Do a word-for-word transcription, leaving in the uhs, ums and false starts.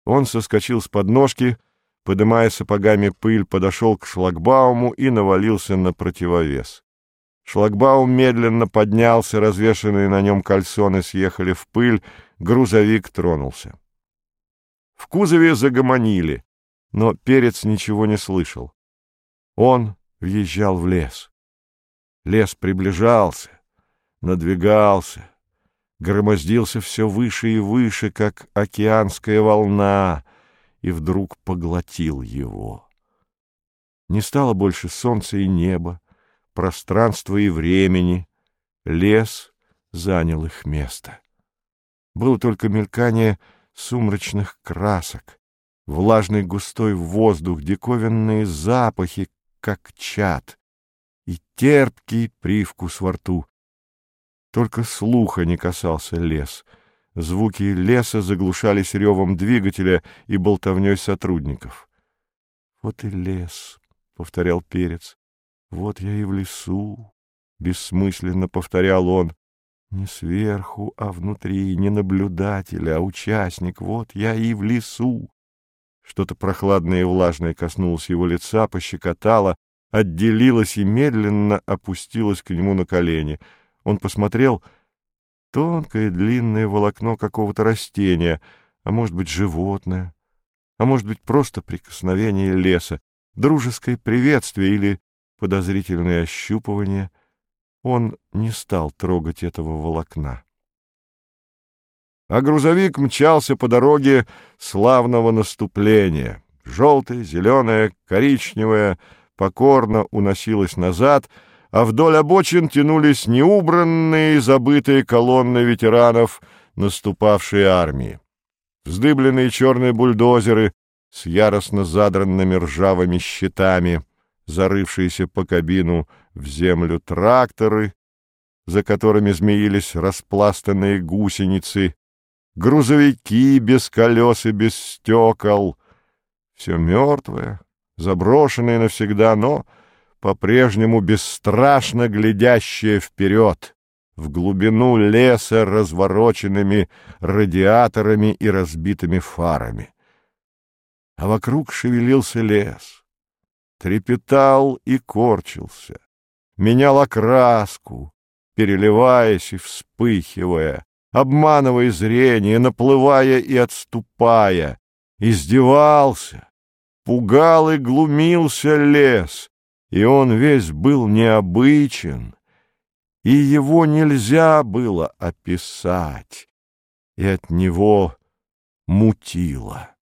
Он соскочил с подножки, подымая сапогами пыль, подошел к шлагбауму и навалился на противовес. Шлагбаум медленно поднялся, развешанные на нем кальсоны съехали в пыль, грузовик тронулся. В кузове загомонили, но Перец ничего не слышал. Он въезжал в лес. Лес приближался, надвигался, громоздился все выше и выше, как океанская волна, и вдруг поглотил его. Не стало больше солнца и неба, пространства и времени, лес занял их место. Было только мелькание сумрачных красок, влажный густой воздух, диковинные запахи, как чад, и терпкий привкус во рту. Только слуха не касался лес. Звуки леса заглушались ревом двигателя и болтовней сотрудников. — Вот и лес, — повторял Перец. — Вот я и в лесу, — бессмысленно повторял он. Не сверху, а внутри, не наблюдатель, а участник. Вот я и в лесу. Что-то прохладное и влажное коснулось его лица, пощекотало, отделилось и медленно опустилось к нему на колени. Он посмотрел — тонкое длинное волокно какого-то растения, а может быть животное, а может быть просто прикосновение леса, дружеское приветствие или подозрительное ощупывание. Он не стал трогать этого волокна. А грузовик мчался по дороге славного наступления. Желтое, зеленое, коричневое покорно уносилось назад, а вдоль обочин тянулись неубранные и забытые колонны ветеранов наступавшей армии. Вздыбленные черные бульдозеры с яростно задранными ржавыми щитами, зарывшиеся по кабину в землю тракторы, за которыми змеились распластанные гусеницы, грузовики без колес и без стекол. Все мертвое, заброшенное навсегда, но по-прежнему бесстрашно глядящее вперед, в глубину леса развороченными радиаторами и разбитыми фарами. А вокруг шевелился лес, трепетал и корчился, менял окраску, переливаясь и вспыхивая, обманывая зрение, наплывая и отступая, издевался, пугал и глумился лес, и он весь был необычен, и его нельзя было описать, и от него мутило.